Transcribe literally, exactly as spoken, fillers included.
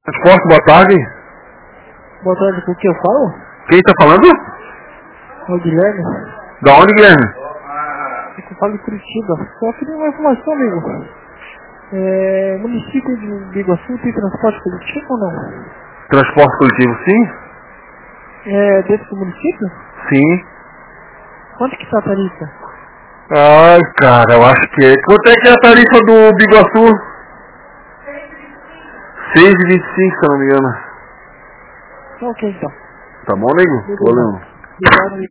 Transporte, boa tarde. Boa tarde, com o que eu falo? Quem tá falando? É o Guilherme. Da onde, Guilherme? Eu falo de Curitiba. Só queria uma informação, amigo. É, município de Biguaçu tem transporte coletivo ou não? Transporte coletivo, sim? É dentro do município? Sim. Quanto que tá a tarifa? Ai, cara, eu acho que é. Quanto é que é a tarifa do Biguaçu? seis e vinte e cinco, se eu não me engano. Tá ok, então. Tá bom, nego? Beleza. Valeu. Obrigado.